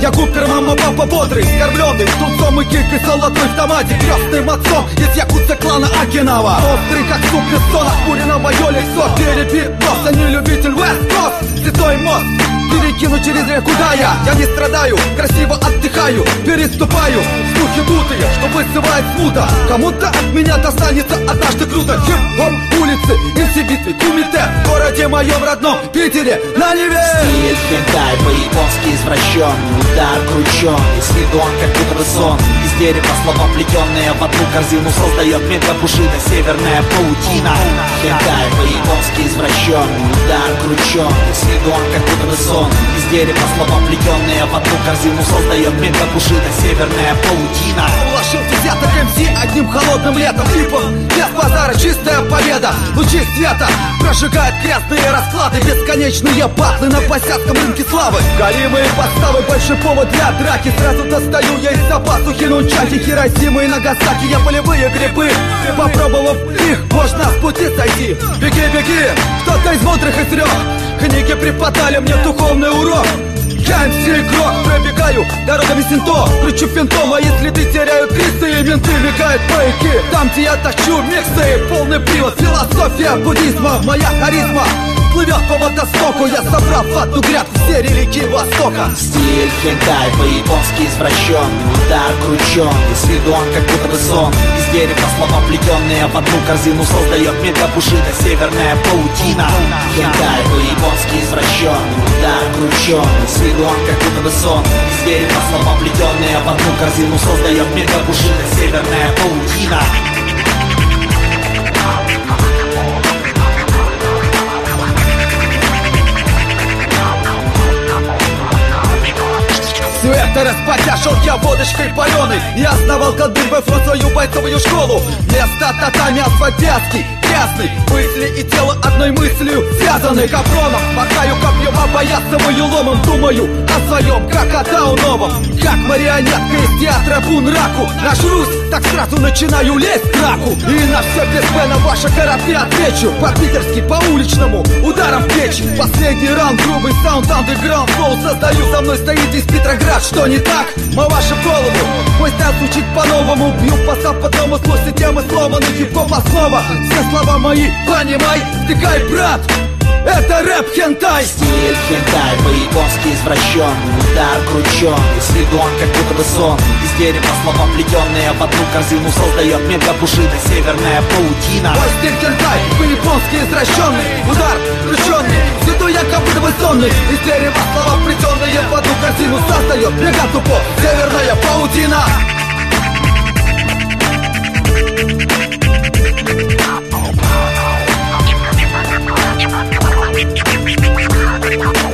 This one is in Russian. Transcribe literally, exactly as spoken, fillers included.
Я Купер, мама, папа бодрый, скорбленный, с тунцом и кикой, золотой в томате, крестным отцом из якутца клана Окинава. Острый, как суп пистона, курино мое лицо, перепитос, а не любитель West Coast. Святой мост перекину через реку, да я, я не страдаю, красиво отдыхаю, переступаю слухи дутые, что высывает смута. Кому-то от меня достанется однажды круто. Хип-хоп, улицы, инси-битвы, кумите, в городе моем родном Питере, на Неве. Стиль хентай, по-японски извращенный, удар крученый, с виду он как будто бы сон. Из дерева слова плетенные в одну корзину создает мегапушида, северная паутина. Хентай, по-японски извращенный, удар крученый, с виду он как будто бы сон. Из дерева слова плетенные в одну корзину создает мегапушида, северная паутина. Уложил десяток эм си одним холодным летом, клипом без базара, чистая победа. Лучи света прожигают грязные расклады, бесконечные батлы на посядском рынке славы. Галимые подставы, большой повод для драки. Сразу достаю я из запасу хинунчаки, Хиросимы и Нагасаки. Я полевые грибы, попробовав их, можно с пути сойти. Беги, беги, кто-то из мудрых изрек, книги преподали мне духовный урок. Я эм си игрок, пробегаю дорогами синто, кручу финтом, а если ты теряют триста и менты мигают байки. Там, где я тащу миксы, полный привод, философия буддизма, моя харизма плывет по водостоку. Я собрал в одну грядку все религии Востока. Стиль хентай, по-японски извращенный, удар крученый, с виду он как будто бы сон. Из дерева слова плетенные в одну корзину создает мегапушида, северная паутина. Хентай, по-японски извращенный, удар крученый, с виду он как будто бы сон. Из дерева слова плетенные в одну корзину создает мегапушида, северная паутина. Все это распотяшил я водочкой паленой и основал Кадырбэфо свою бойцовую школу. Вместо татами асфальт вязкий, грязный, мысли и тело одной мыслью связаны. Капроном махаю копьем, опоясываю ломом, думаю о своем, как о Дау новом. Как марионетка из театра Бунраку, нажрусь, так сразу начинаю лезть к раку. И на все без Б на ваши корабли отвечу, по-питерски, по-уличному, ударом в плечи. Последний раунд, грубый саунд, андеграунд флоу создаю, со мной стоит из Петроград. Что не так? Мы вашу голову. Мой стайл звучит по-новому. Бью по западному, слушай темы сломаны. Хип-хоп основа. Все слова мои, понимай, втыкай, брат. Это рэп хентай. Стиль хентай, по-японски извращенный, удар крученый, с виду он как будто бы сон. Из дерева слова плетенные в одну корзину создает мегапушида, северная паутина. Мой стиль хентай, по-японски извращенный, удар крученый, с виду я как будто бы сонный. Из дерева слова плетенные в одну корзину создает мегатупо, северная паутина. We'll be right back.